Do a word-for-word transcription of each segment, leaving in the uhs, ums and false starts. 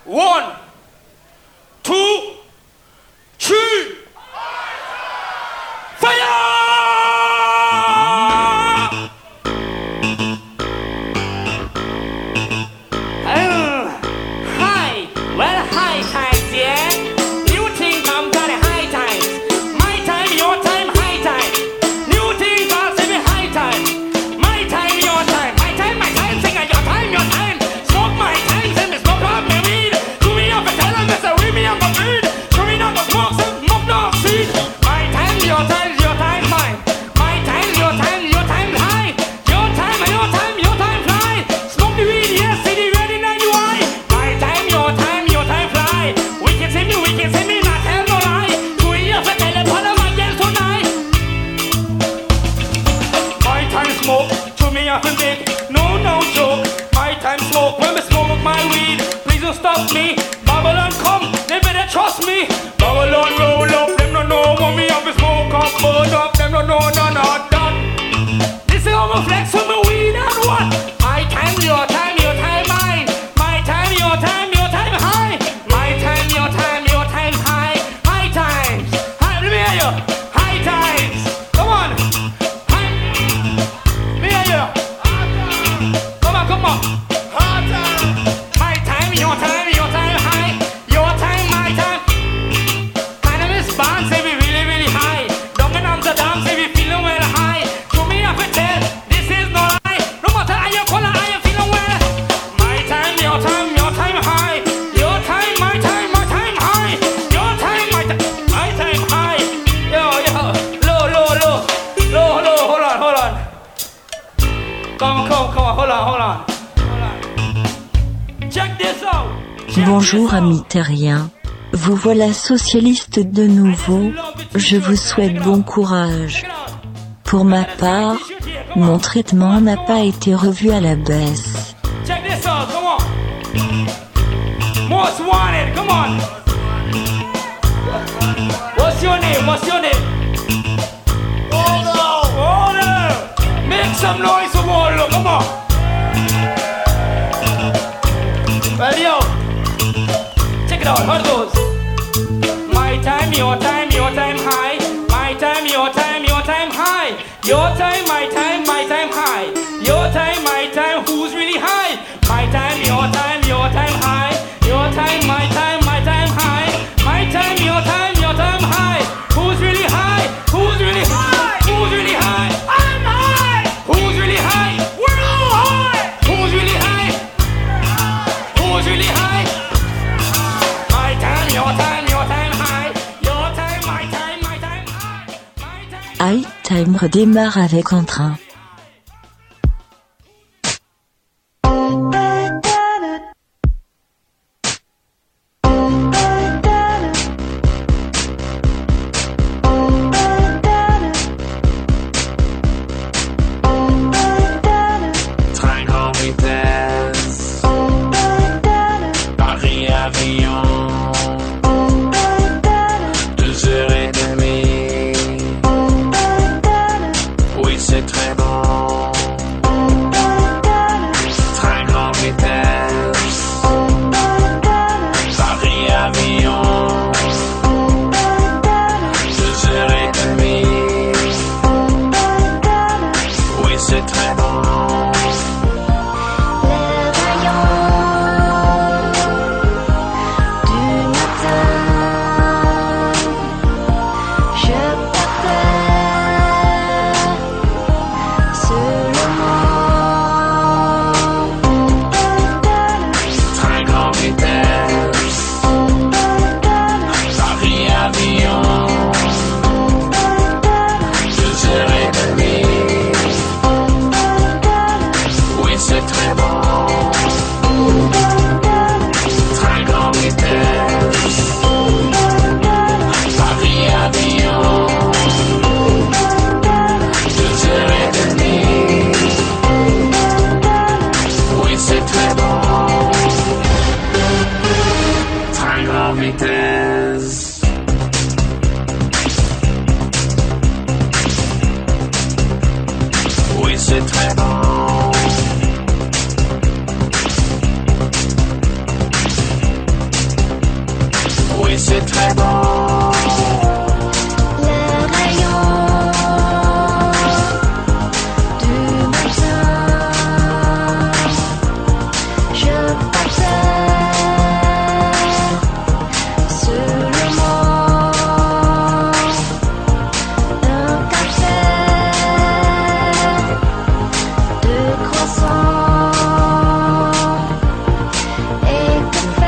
One, two, three. Fire! Stop me, Babylon come, they better trust me. Babylon roll up, them don't know what me have to smoke up, burn up, them don't know none of that. This is how me flex with me weed and what? My time, your time, your time, mine. My time, your time, your time, high. My time, your time, your time, high. High times, high, let me hear you. High times, come on. High, let me hear you. Come on, come on. High times. Your time, your time, high. Your time, my time. My name is Barnes, say we really, really high. Down in Amsterdam, say we feeling well high. To me, I can tell, this is no lie. No matter how you call it, I am feeling well. My time, your time, your time, high. Your time, my time, my time, high. Your time, my time, my time, high. Yo, yo, low, low, low. Low, low, hold on, hold on. Come on, come on, come on, hold on, hold on. Bonjour amis terriens, vous voilà socialistes de nouveau, je vous souhaite bon courage. Pour ma part, mon traitement n'a pas été revu à la baisse. Most wanted, come on. What's your name? What's your name? Order! Order! Make some noise for Waldo, come on. Well, yo, check it out, how it goes. My time, your time, your time, high. My time, your time, your time, high. Your time, my time, my time, high. Your time, my time, who's really high? My time, your time, your time, high. Your time, my time, my time, high. My time, your time, your time, high. Who's really high? Who's really high? Who's really high? I'm high. Who's really high? We're all high. Who's really high? Who's really high? My time, your time, your time, high. Your time, my time, my time, high. My time. High Time redémarre avec entrain. oui c'est très beau. Les rayons du matin, je passais sur le mont d'un café de croissants. Et que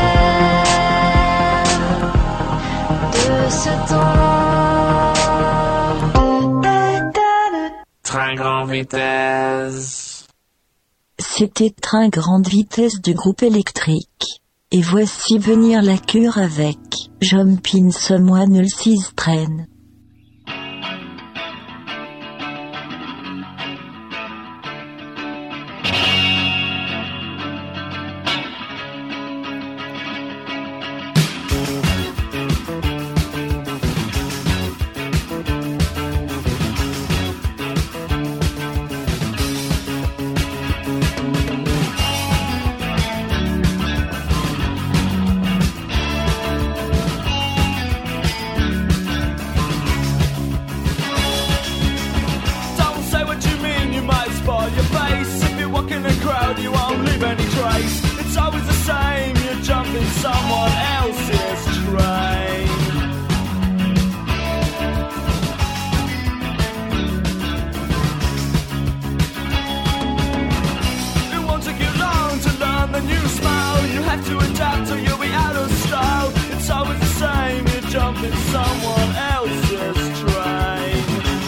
faire de ce temps? Train grande vitesse. C'était Train grande vitesse du groupe électrique. Et voici venir la cure avec Jumpin' Someone Else's Train. Don't say what you mean, you might spoil your face. If you walk in a crowd, you won't leave any trace. It's always the same, you're jumping someone else's train. It won't take you long to learn the new smile. You have to adapt or you'll be out of style. It's always the same, you're jumping someone else's train.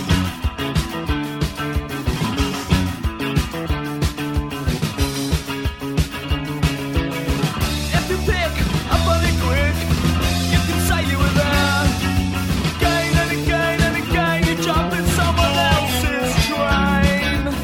If you pick up on it quick, you can say you were there. Again and again and again, you jump in someone else's train.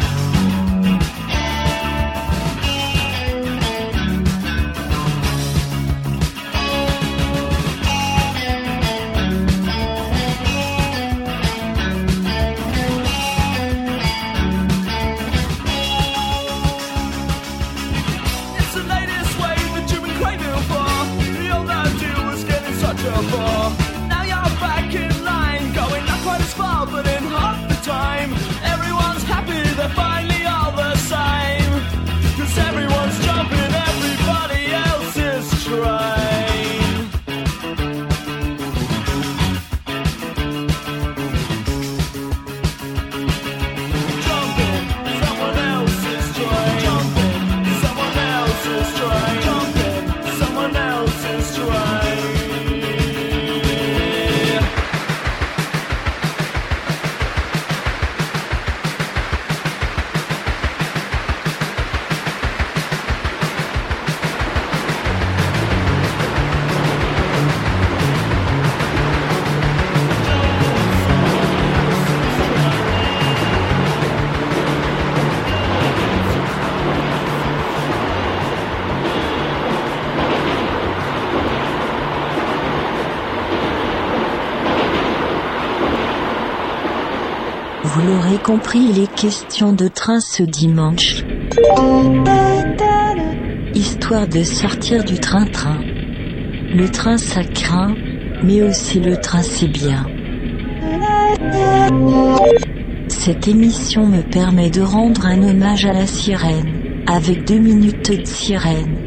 It's the latest wave that you've been craving for. The old idea was getting such a bore. Now you're back in line, going not quite as far, but in half the time. Everyone's happy, they're finally all the same. Cause everyone's jumping everybody else's train. Jumping someone else's train. Jumping someone else's train. Jumping someone else's train. Vous l'aurez compris, il est question de train ce dimanche. Histoire de sortir du train-train. Le train ça craint, mais aussi le train c'est bien. Cette émission me permet de rendre un hommage à la sirène, avec deux minutes de sirène.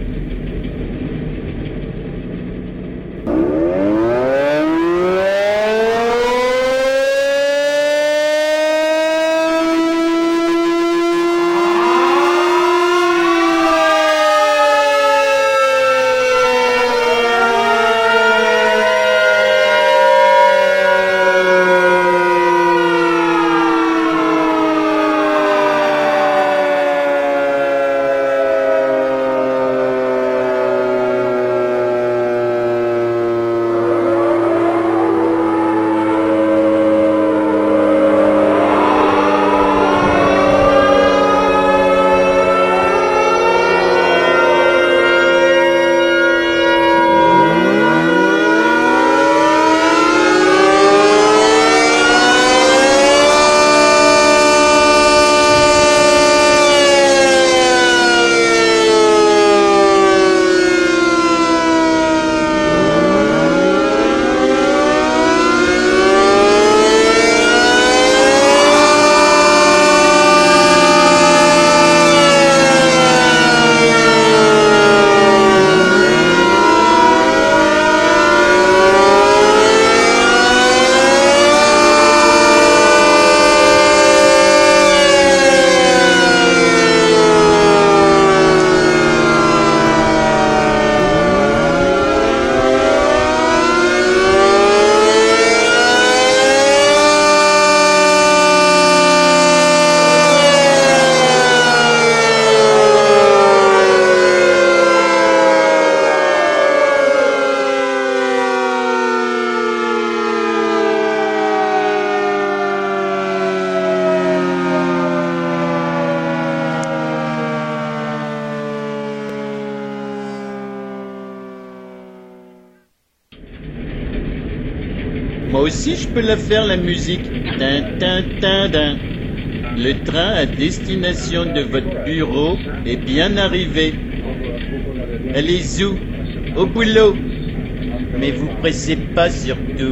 Moi aussi, je peux la faire, la musique. Tin, tin, tin, tin. Le train à destination de votre bureau est bien arrivé. Allez-y, au boulot. Mais vous pressez pas surtout.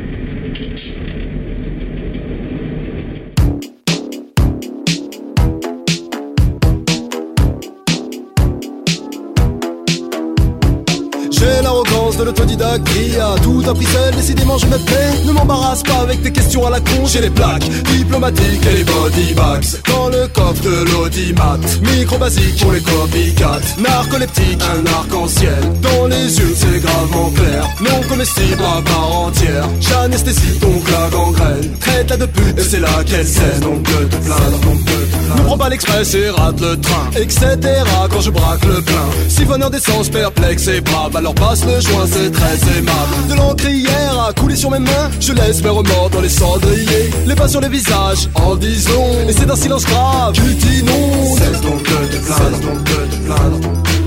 J'ai l'arrogance de l'autodidacte qui a tout appris seul, décidément je me plais. Ne m'embarrasse pas avec tes questions à la con. J'ai les plaques diplomatiques et les body bags dans le coffre de l'audimat. Micro basique pour les copycats. Narcoleptique, un arc-en-ciel dans les yeux, c'est gravement clair. Non comestible à part entière. J'anesthésie donc la gangrène. Traite la de pute et c'est là qu'elle cesse. Donc de te plaindre, donc de te plaindre. Ne prends pas l'express et rate le train, et cetera quand je braque le plein. Siphonneur d'essence perplexe et brave. Alors passe le joint, c'est très aimable. De l'encrière a coulé sur mes mains. Je laisse mes remords dans les cendriers. Les pas sur les visages en disons. Et c'est un silence grave qui dit non. Cesse donc de te plaindre, donc de te plaindre.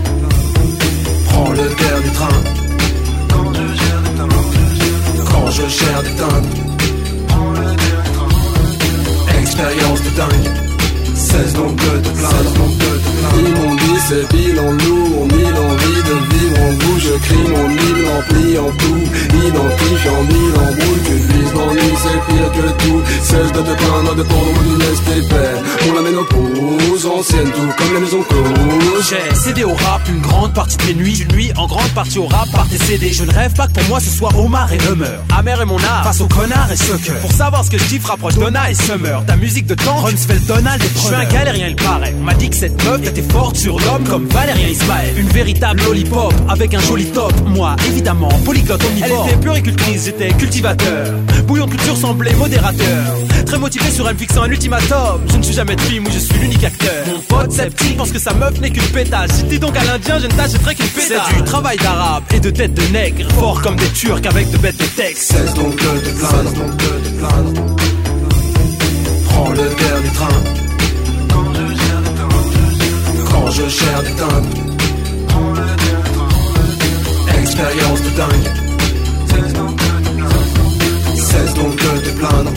Prends le dernier train. Quand je gère des timbres. Quand je gère des timbres. Prends le dernier train. Expérience de dingue. Cesse donc de te plaindre, donc de te plaindre. Ils m'ont dit c'est bilan lourd, mille envies de vivre en vous. Je crie mon île rempli en tout, identifiant mille embrouilles. Qu'une bise d'ennui c'est pire que tout. Cesse de te plaindre de prendre une laisse pères. On la ménopause ancienne, tout comme les maisons closes. J'ai cédé au rap une grande partie de mes nuits. Une nuit en grande partie au rap par tes C D. Je ne rêve pas que pour moi ce soit Omar et Hummer. Amer est mon art face aux connards et sucker. Pour savoir ce que je kiffe, rapproche Donna et Summer. Ta musique de temps, Rumsfeld, Donald et Preux. Je suis un galérien, il paraît. On m'a dit que cette meuf était forte sur l'homme comme Valérien Ismaël. Une véritable lollipop avec un joli top. Moi, évidemment, polyglotte omnivore. Elle était puricultrice, j'étais cultivateur. Bouillon de culture semblait modérateur. Très motivé sur elle me fixant un ultimatum. Je ne suis jamais de film où je suis l'unique acteur. Mon pote sceptique pense que sa meuf n'est qu'une pétasse. Si t'es donc à l'indien, je ne t'achèterai qu'une pétasse. C'est du travail d'arabe et de tête de nègre. Fort comme des turcs avec de bêtes de texte. Cesse donc de te plaindre, donc de te plaindre. Prends le dernier train. Quand je gère des timbres. Quand je gère des timbres. Prends le dernier train. Expérience de dingue. Cesse donc de te plaindre. Cesse donc de te plaindre.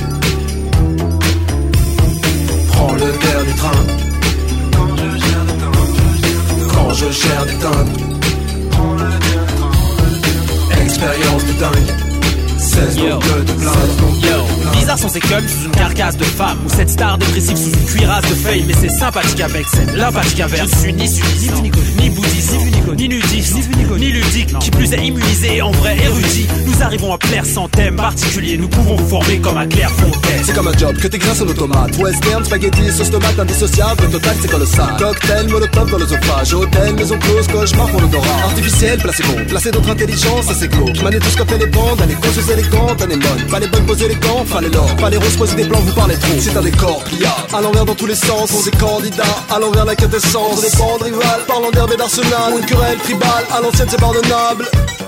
Prends le dernier train. Quand je gère des timbres. Quand je gère des timbres. Prends le dernier train. Expérience de dingue. Cesse donc de te plaindre. Yo, bizarre sont ces cums sous une carcasse de femme. Ou cette star dépressive sous une cuirasse de fame. Mais c'est sympathique avec cette lymphatique inverse. Je suis ni sudiste, ni bouddhiste, ni nudiste, ni ludique. Qui plus est immunisé, en vrai érudit. Nous arrivons à plaire sans thème particulier. Nous pouvons vous former comme un Clairefontaine. C'est comme un job que t'exerces en automate. Western, spaghetti, sauce tomate, indissociable. Le total c'est colossal. Cocktail, molotov dans l'œsophage. Hôtel, maison close, cauchemar pour l'odorat. Artificiel, placebo. Placé d'autres intelligences, assez glauque. Magnétoscope téléphone, elle est causeuse élégante, anémone. Pas les bonnes poses élégantes, fallait l'or. Pas les roses poser des plans, vous parlez trop. C'est un décor pliable. À l'envers dans tous les sens, pour des candidats. À l'envers la quintessence. Des bandes rivales, parlant d'herbe et d'arsenal. Une querelle tribale, à l'ancienne c'est pardonnable.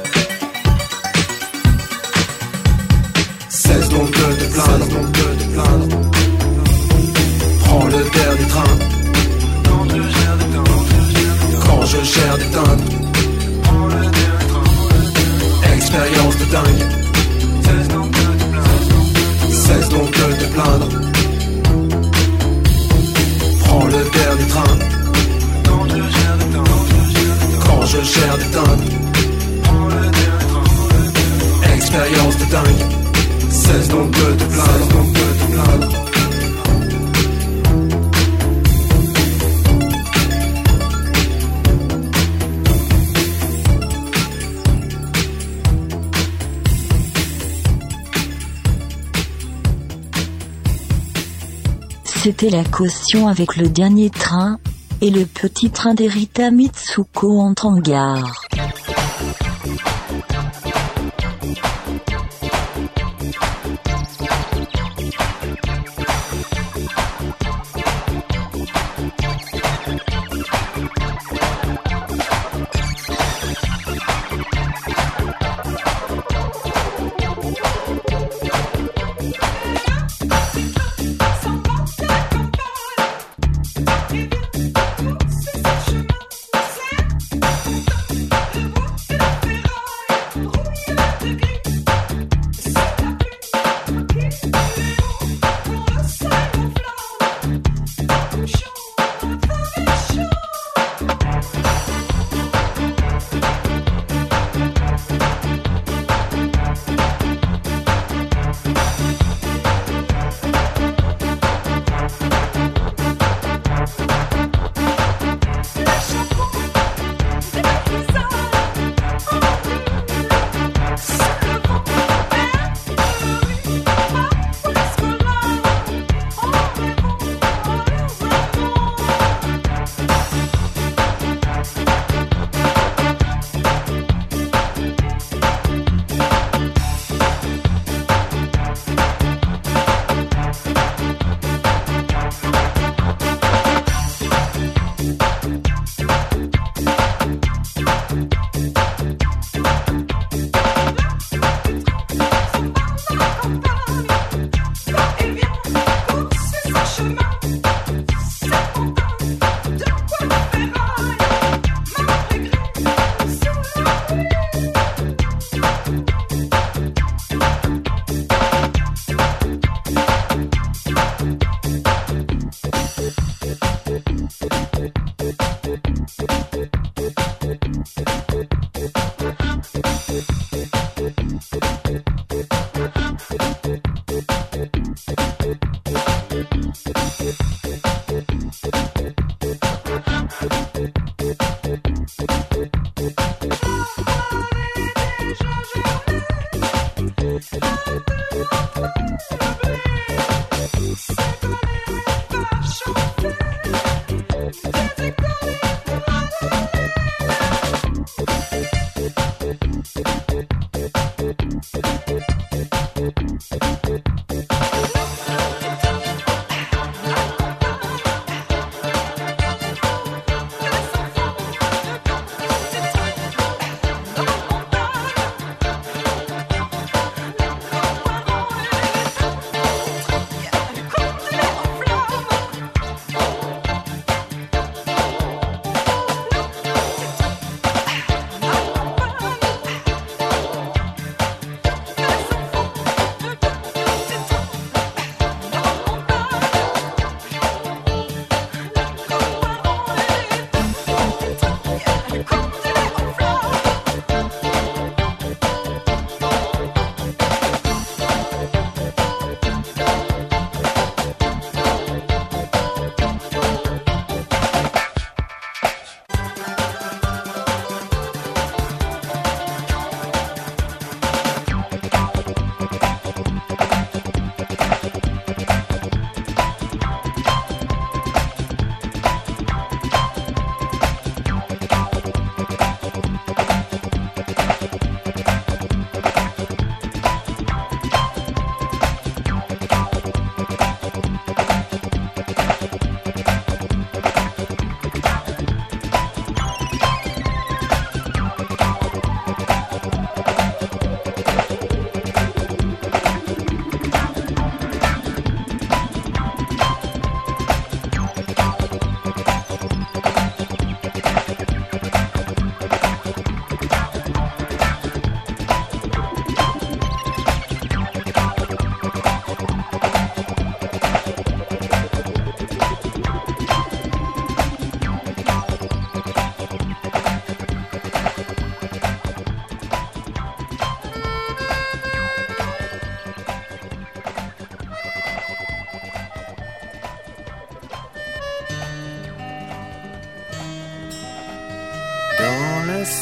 Cesse donc de te plaindre, donc de te plaindre. Prends le dernier train. Quand je gère des timbres. Quand je gère des timbres. Prends le dernier train. Expérience de dingue. Cesse donc de te plaindre. Cesse donc de te plaindre. Prends le dernier train. Quand je gère des timbres. Quand je gère des timbres. Prends le dernier train. Expérience de dingue. Cesse donc de te plaindre, donc de te plaindre. C'était la caution avec le dernier train, et le petit train d'Erita Mitsuko entre en gare.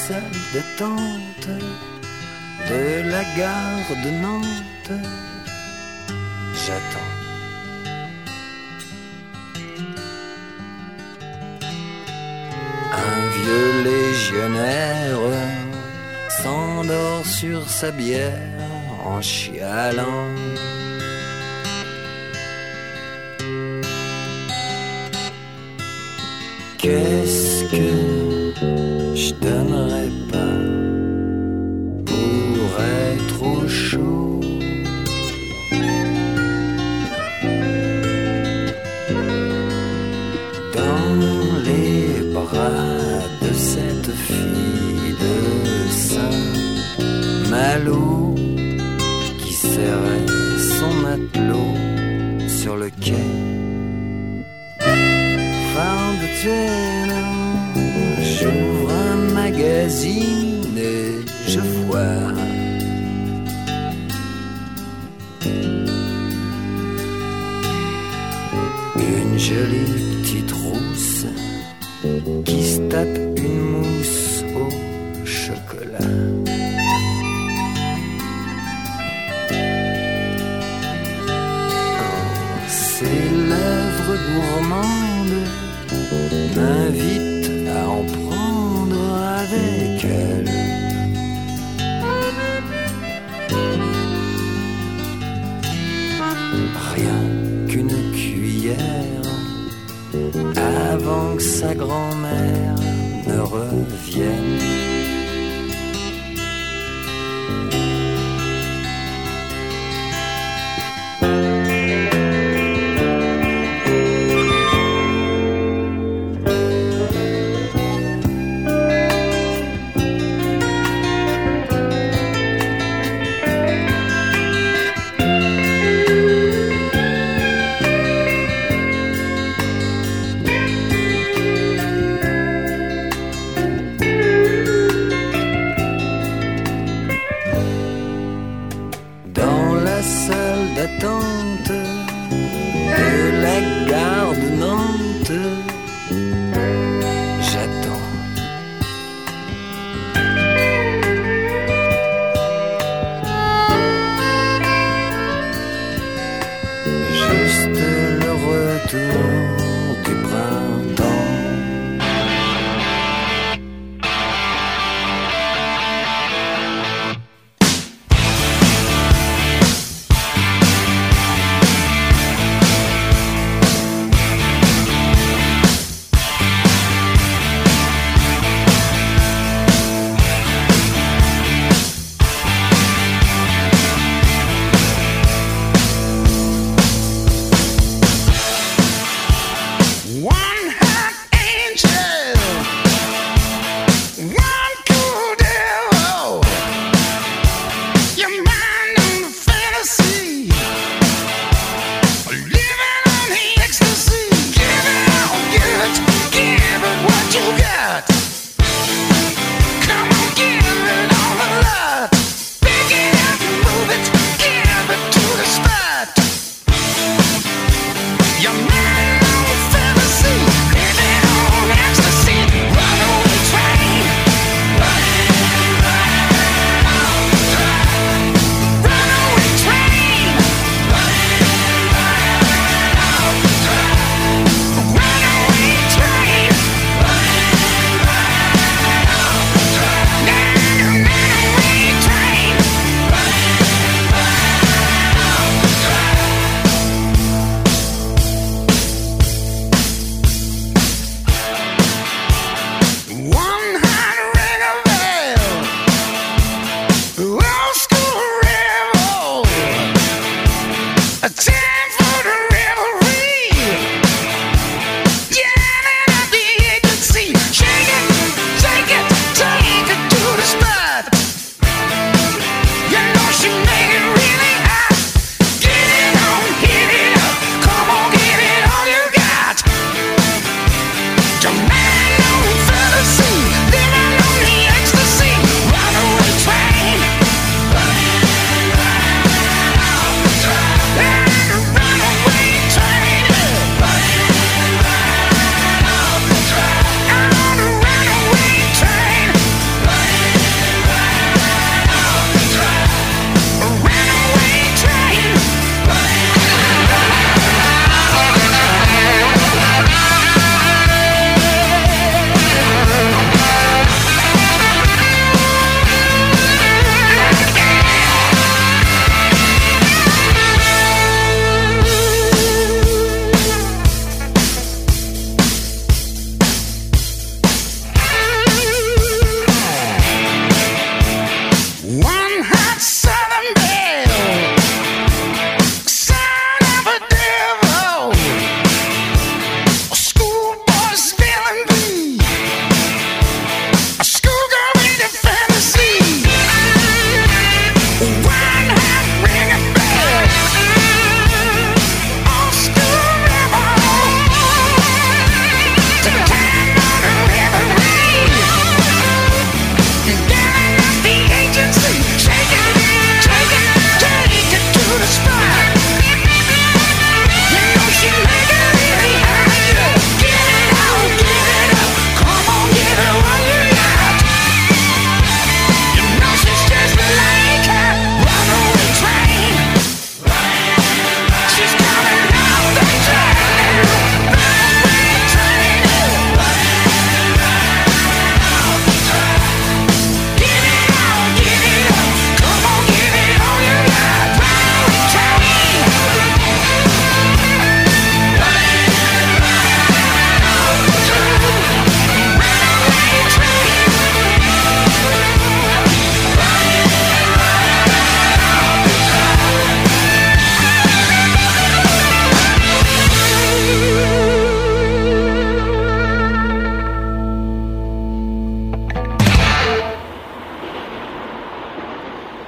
salle d'attente de la gare de Nantes, j'attends. Un vieux légionnaire s'endort sur sa bière en chialant. Qu'est-ce que je donnerais pas pour être au chaud? Dans les bras de cette fille de Saint-Malo qui serrait son matelot sur le quai. J'ouvre un magazine et je vois une jolie petite rousse qui se tape une mousse au chocolat. Oh, c'est l'œuvre gourmande m'invite à en prendre avec elle. Rien qu'une cuillère avant que sa grand-mère ne revienne.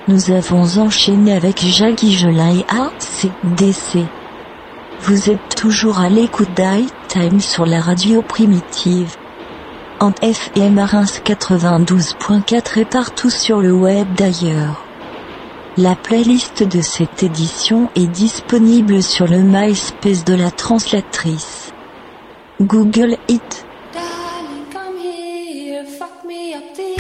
Nous avons enchaîné avec Jacques Higelin et A C D C. Vous êtes toujours à l'écoute d'High Time sur la radio primitive. En F M à Reims quatre-vingt-douze point quatre et partout sur le web d'ailleurs. La playlist de cette édition est disponible sur le MySpace de la translatrice. Google it. Darling, come here, fuck me up deep.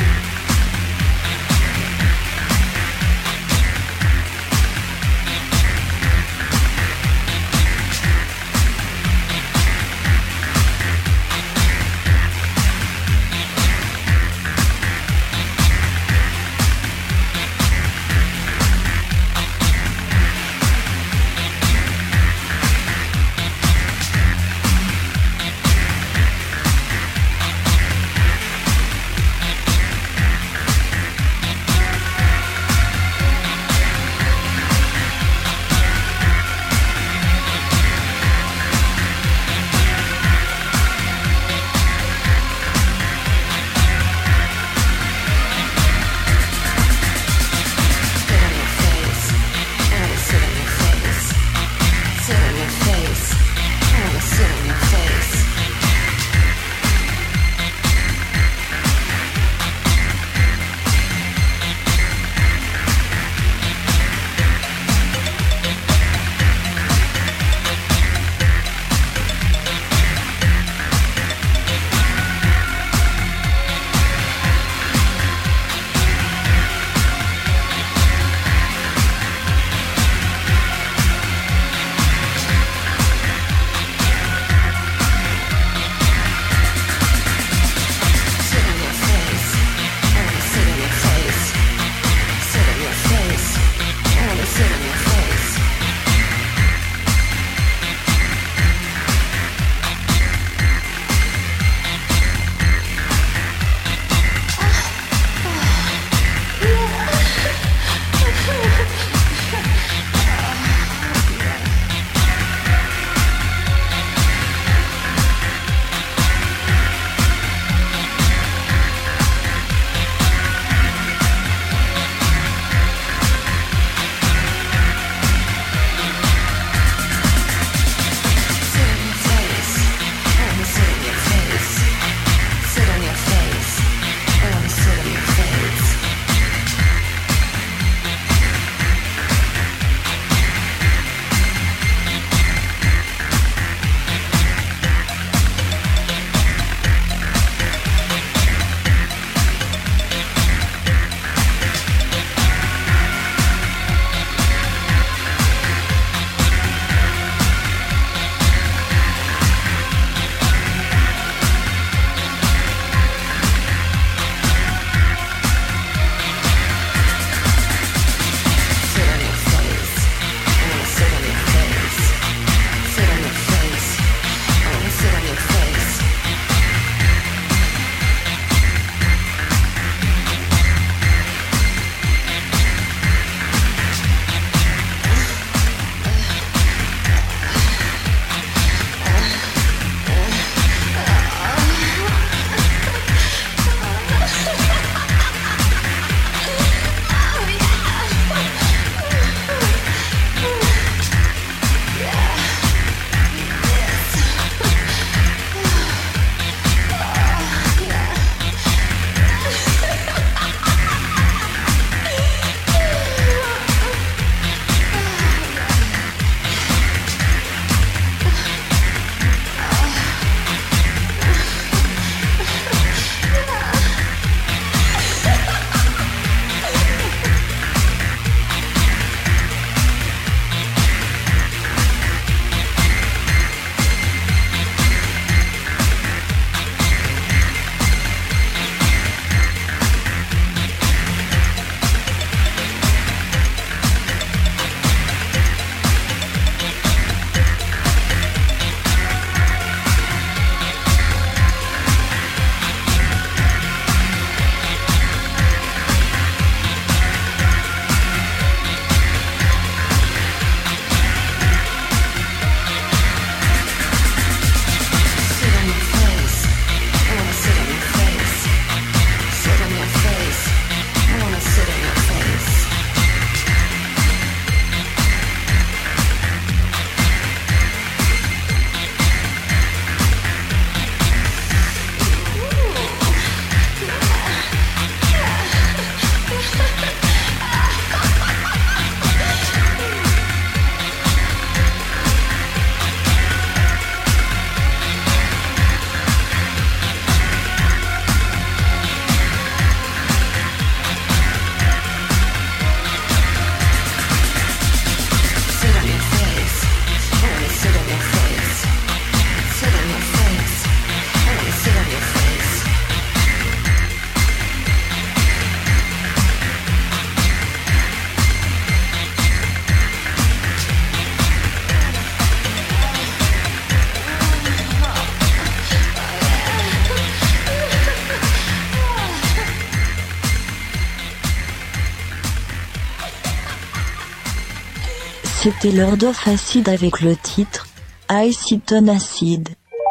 C'était Lord of Acid avec le titre Acid on Acid.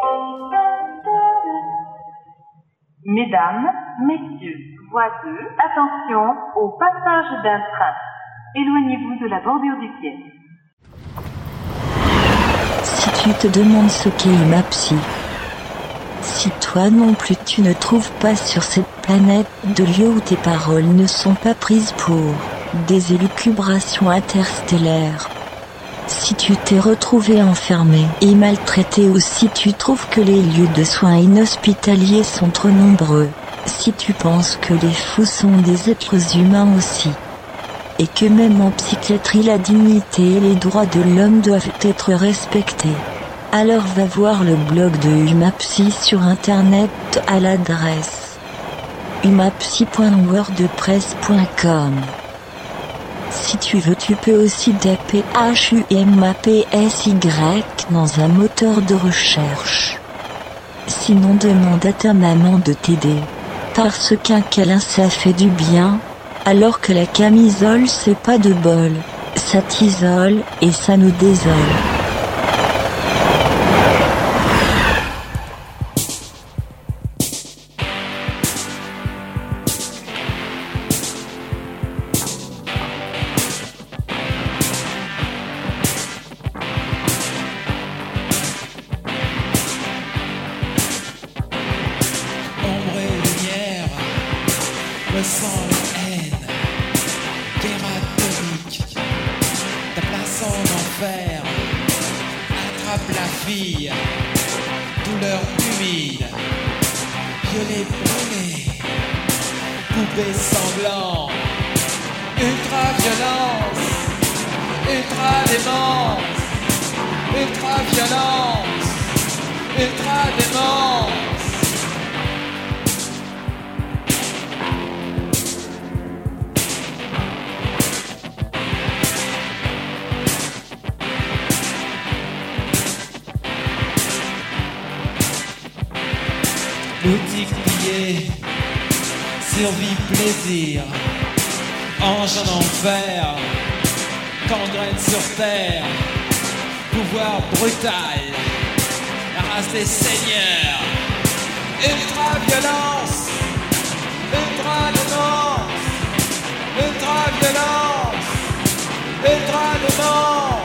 Mesdames, messieurs, voie deux, attention au passage d'un train. Éloignez-vous de la bordure du quai. Si tu te demandes ce qu'est Imapsi, si toi non plus tu ne trouves pas sur cette planète de lieu où tes paroles ne sont pas prises pour des élucubrations interstellaires, si tu t'es retrouvé enfermé et maltraité ou si tu trouves que les lieux de soins inhospitaliers sont trop nombreux, si tu penses que les fous sont des êtres humains aussi, et que même en psychiatrie la dignité et les droits de l'homme doivent être respectés, alors va voir le blog de Umapsi sur internet à l'adresse umapsi point wordpress point com. Si tu veux, tu peux aussi taper H U M A P S Y dans un moteur de recherche. Sinon, demande à ta maman de t'aider. Parce qu'un câlin ça fait du bien, alors que la camisole c'est pas de bol. Ça t'isole et ça nous désole. Boutique pillée, survie plaisir, ange en enfer, gangrène sur terre, pouvoir brutal, la race des seigneurs, ultra-violence, ultra-démence, ultra-violence, ultra-démence.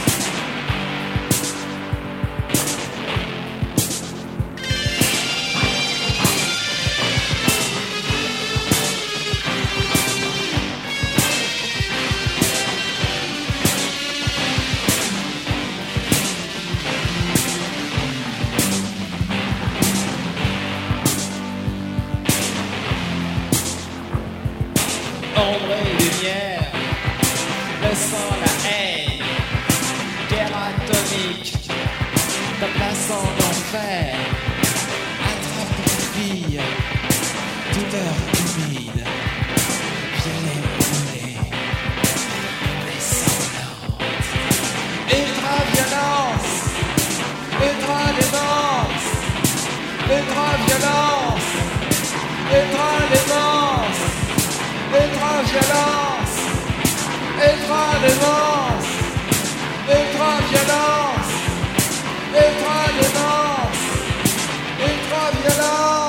Ombre et lumière, le sang, la haine, guerre atomique, ta place en enfer, attrape la fille, douleur humide, violet brûlé, les sanglantes, ultra-violence, ultra-démence, ultra-violence, ultra-démence. Ultra-violence, ultra-démence, ultra-violence, ultra-démence, ultra-violence.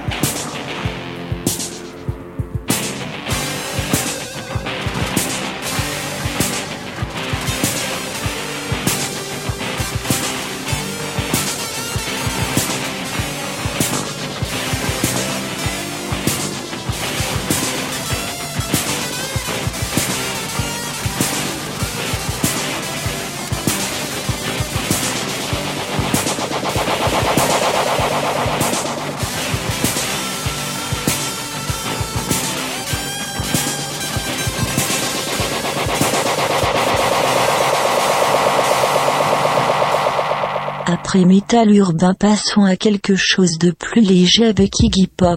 Après métal urbain, passons à quelque chose de plus léger avec Iggy Pop.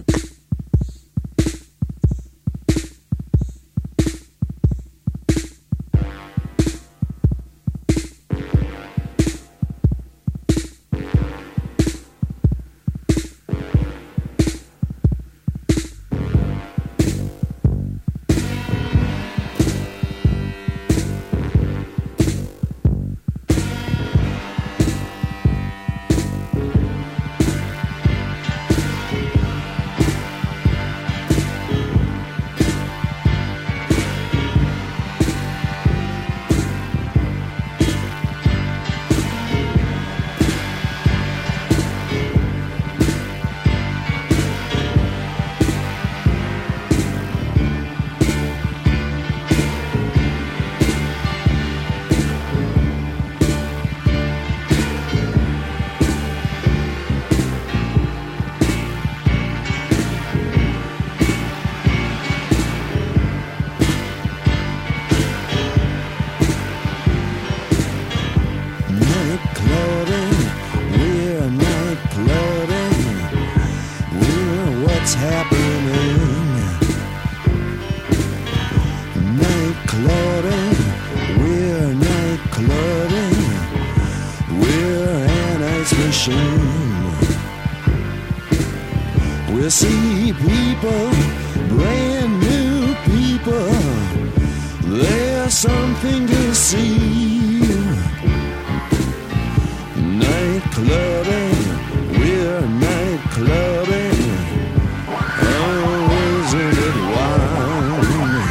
to see people, brand new people. There's something to see. Night clubbing, we're night clubbing. Oh, isn't it wild?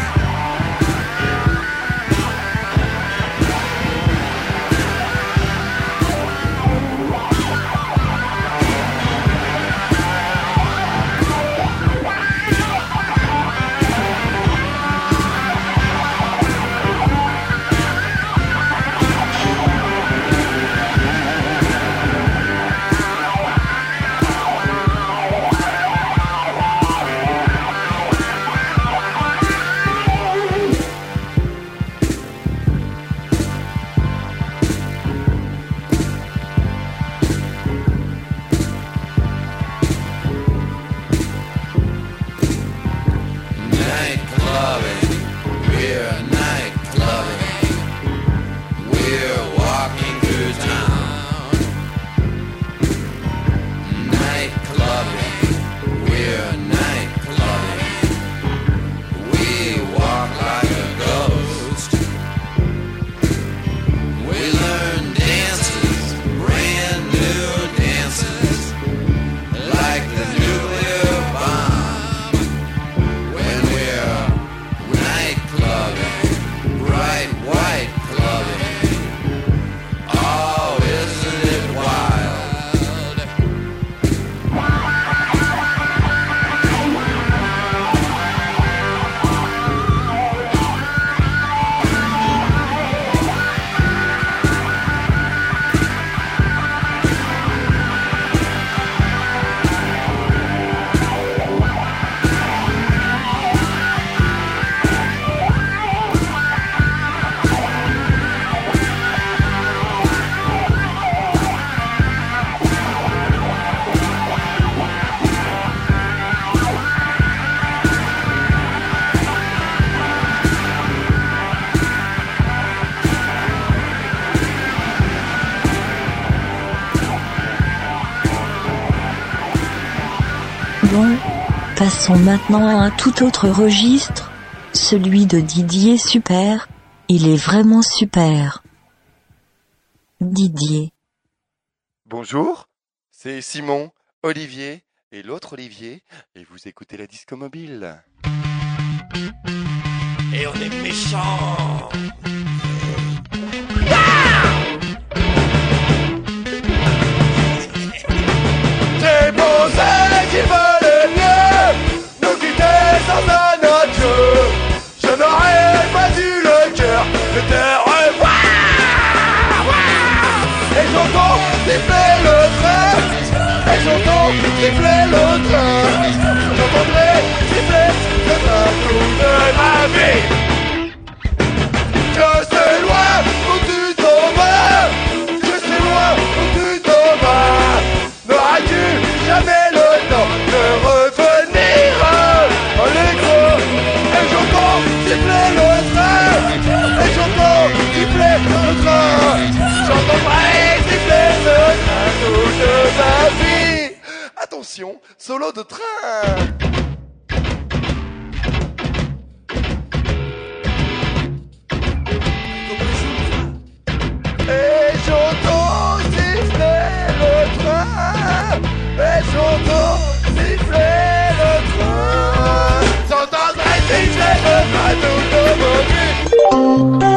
Bon, passons maintenant à un tout autre registre, celui de Didier Super. Il est vraiment super. Didier. Bonjour, c'est Simon, Olivier et l'autre Olivier, et vous écoutez la Disco Mobile. Et on est méchants. C'est pour ceux qui veulent mieux nous quitter sans un adieu. Je n'aurais pas eu le cœur de te revoir. Et j'entends siffler le train. Et j'entends siffler le train. J'entendrai siffler le train toute ma vie. Je sais loin où tu t'en vas. Je sais loin où tu t'en vas. N'auras-tu jamais le temps de revenir en l'écho? Et j'entends siffler le train. Et j'entends siffler le train. J'entendrai siffler le train toute ma vie. Attention, solo de train. Et j'entends siffler le train. Et j'entends siffler le train. J'entendrai siffler le train toute ma vie.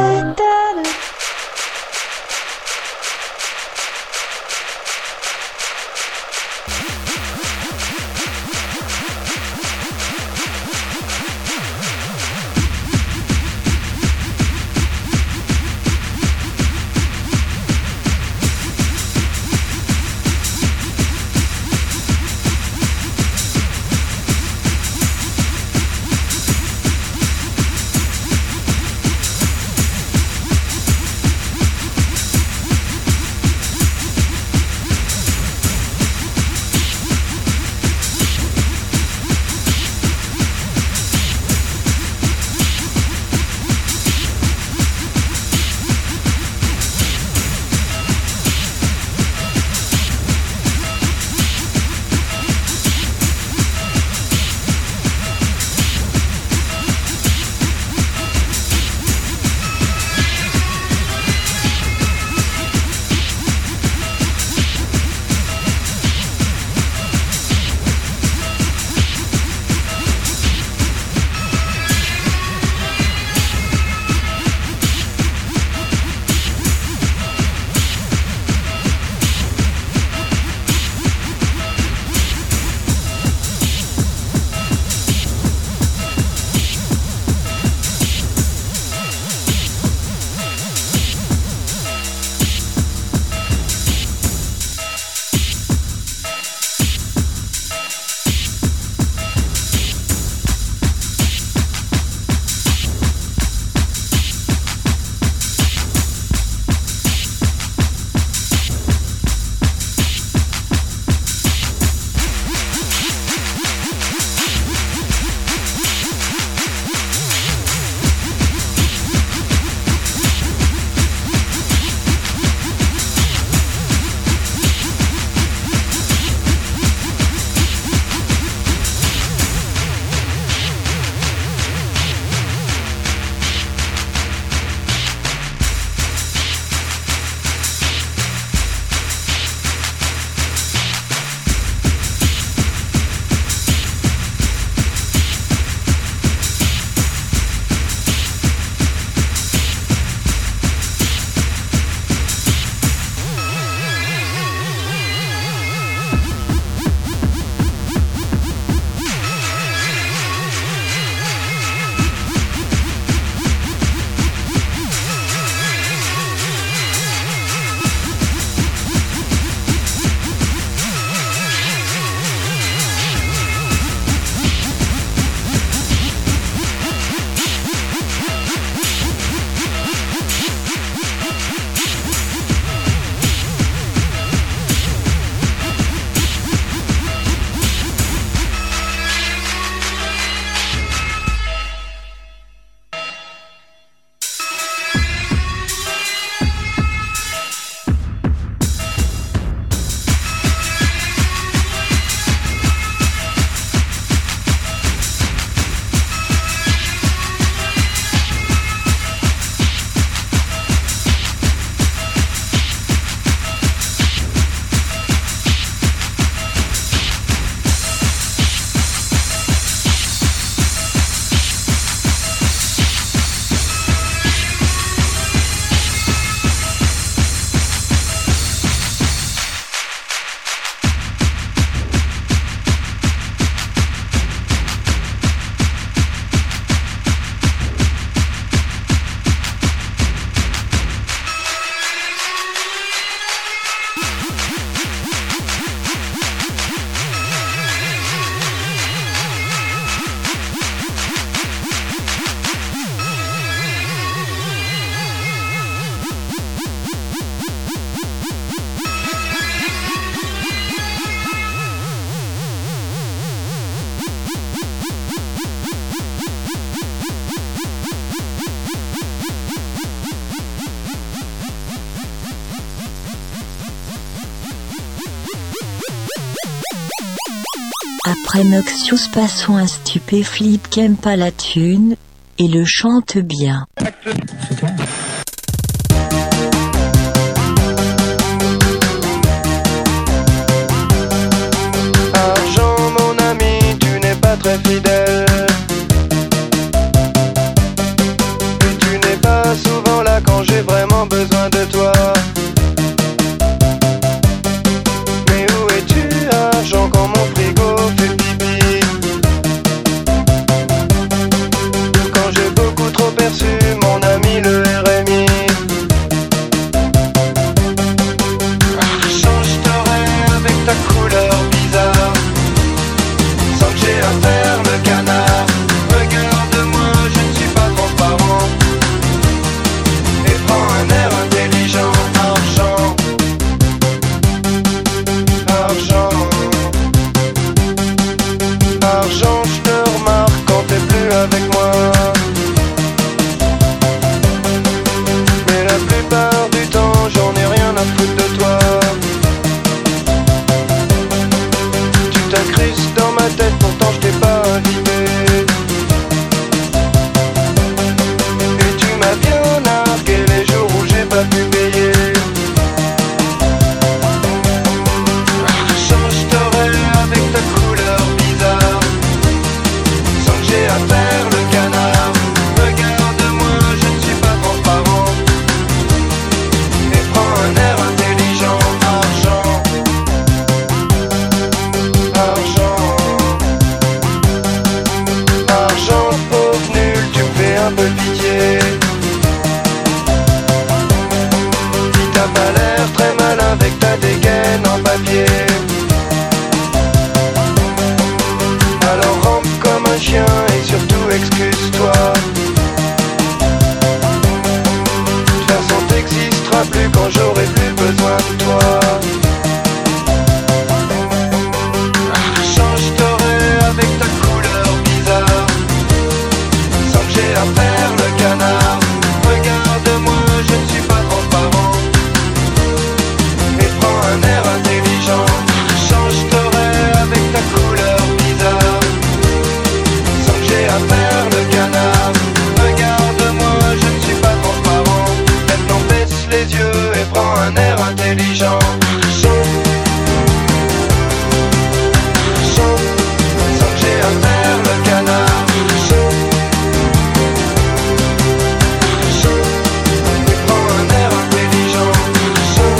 Après Noxious, passons à Stupéflip qui aime pas la thune et le chante bien. Argent, mon ami, tu n'es pas très fidèle. Tu n'es pas souvent là quand j'ai vraiment besoin de toi. Mais où es-tu, argent, quand mon frigo fait pipi? Quand j'ai beaucoup trop perçu, mon ami, le R M I. Argent, je t'aurai avec ta couleur bizarre, sans que j'ai à faire le canard. Regarde-moi, je ne suis pas transparent, et prends un air intelligent. Argent, argent, argent, je te remarque quand t'es plus avec moi. Mais la plupart du temps, j'en ai rien à foutre de toi. Tu t'incrustes dans ma tête, pourtant je t'ai pas invité. Et tu m'as bien nargué les jours où j'ai pas pu payer. Argent, je t'aurai avec ta couleur bizarre, sans que j'ai à faire le canard. Regarde-moi, je ne suis pas transparent, et prends un air intelligent. Argent, argent, argent, pauvre nul, tu me fais un peu pitié. Si t'as pas l'air très malin avec ta dégaine en papier, alors rampe comme un chien et surtout excuse-toi. De toute façon t'existeras plus quand j'aurai plus besoin de toi. Argent, je t'aurai avec ta couleur bizarre, sans que j'ai à faire le canard. Regarde-moi, je ne suis pas transparent, et prends un air intelligent. Argent, je t'aurai avec ta couleur bizarre, sans que j'ai à faire le canard. Regarde-moi, je ne suis pas transparent, maintenant baisse les yeux et prends un air intelligent. Argent, argent, sans que j'ai à faire le canard. Argent, argent, et prends un air intelligent. Argent,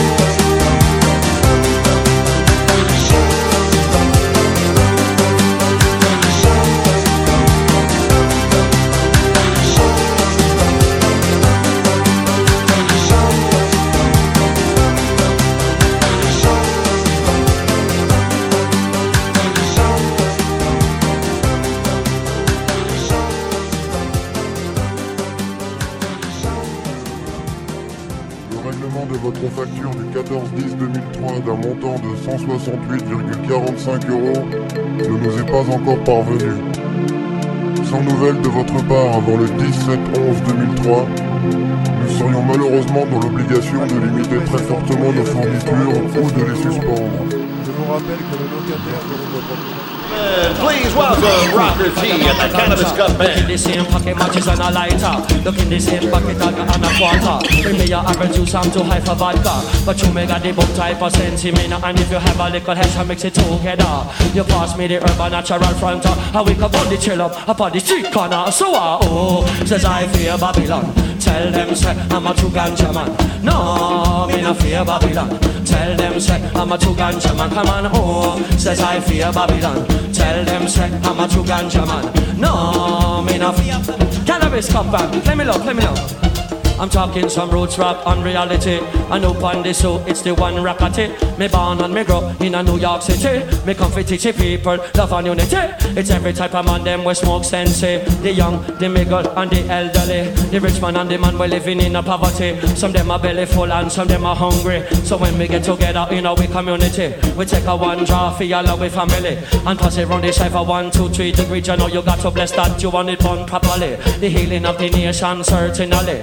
Le règlement de votre facture du quatorze dix deux mille trois d'un montant de cent soixante-huit virgule quarante-cinq euros ne nous est pas encore parvenu. Sans nouvelles de votre part avant le dix-sept onze deux mille trois, nous serions malheureusement dans l'obligation de limiter très fortement nos fournitures ou de les suspendre. Je vous rappelle que le locataire de votre... Please welcome Rocker T and the Cannabis Cup Band. Look in the same pocket matches and a lighter. Look in the same pocket and a quarter. Bring me your apple juice, I'm too high for vodka. But you may got the book type of sense in me. And if you have a little hash, I mix it together. You pass me the urban natural fronter. I wake up on the chill up, up on the street corner. So uh, oh, says I fear Babylon. Tell them say I'm a true ganja man. No, me no fear Babylon. Tell them say I'm a true ganja man. Come on, oh, says I fear Babylon. Tell them say I'm a true ganja man. No, me no fear. Cannabis cup band. Let me look, let me look. I'm talking some roots rap on reality. I know on this so it's the one rockety. Me born and me grow in a New York City. Me come for teach the people love and unity. It's every type of man them we smoke sensei. The young, the middle and the elderly. The rich man and the man we living in a poverty. Some them are belly full and some them are hungry. So when we get together in our community, we take a one draw for all our family and pass it round the side for one, two, three degrees. You know you got to bless that you want it done properly. The healing of the nation certainly. You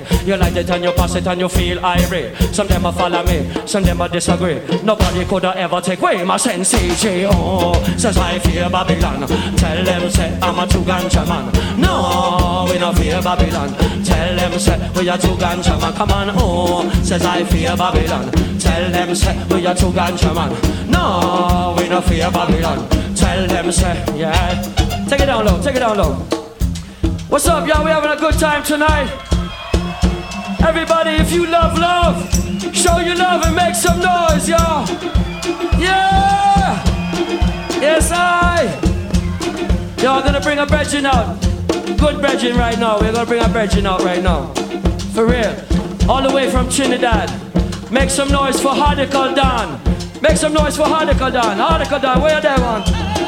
light it and you pass it and you feel irate. Some them a follow me, some them a disagree. Nobody could ever take away my sense. Oh, says I fear Babylon. Tell them say I'm a two ganja man. No, we don't fear Babylon. Tell them say we are two ganja man. Come on, oh, says I fear Babylon. Tell them say we are two ganja man. No, we don't fear Babylon. Tell them say yeah. Take it down low, take it down low. What's up, y'all? We having a good time tonight. Everybody, if you love love, show your love and make some noise, y'all. Yeah! Yes, I. Y'all gonna bring a brethren out. Good brethren right now. We're gonna bring a brethren out right now. For real. All the way from Trinidad. Make some noise for Hardickel Dan. Make some noise for Hardickel Dan. Hardickel Dan, where you there, man?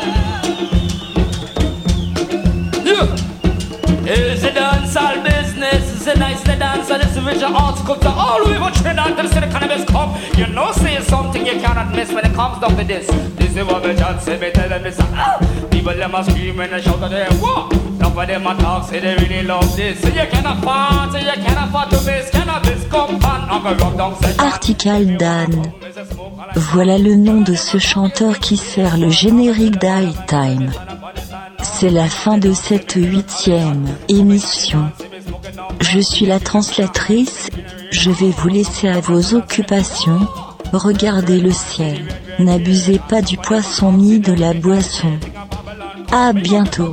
Yeah! It's a dancehall business, it's a nice to dance, and it's a visual arts culture all the way from Trinidad to the city cannabis cup. You know, say something you cannot miss when it comes down to this. This is what we just say, me tell them this. Ah, people them a scream and they shout at them, whoa. Some of them a talk, say they really love this. So you can afford, so you can afford to miss cannabis cup and I'm a rock down session. Hardickel Dan. Voilà le nom de ce chanteur qui sert le générique d'High Time. C'est la fin de cette huitième émission. Je suis la translatrice, je vais vous laisser à vos occupations. Regardez le ciel, n'abusez pas du poisson ni de la boisson. À bientôt.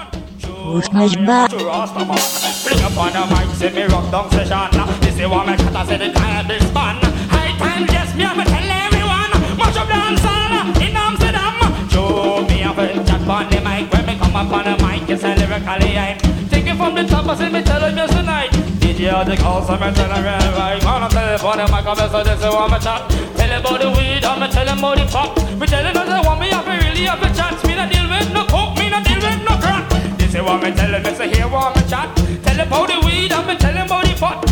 Up on the mic, it's a lyrically I'm taking from the top, I say me tell them yes tonight. D J all the calls, I'm tell them right. On the telephone, I'm like, so this is what I'm chat. Tell them about the weed, I'm tell them about the pop. Me tell them that want me, I really have a chance. Me not deal with no coke, me not deal with no crack. This is what me tell them, it's a here what I'm chat. Tell them about the weed, I'm tell them about the pot.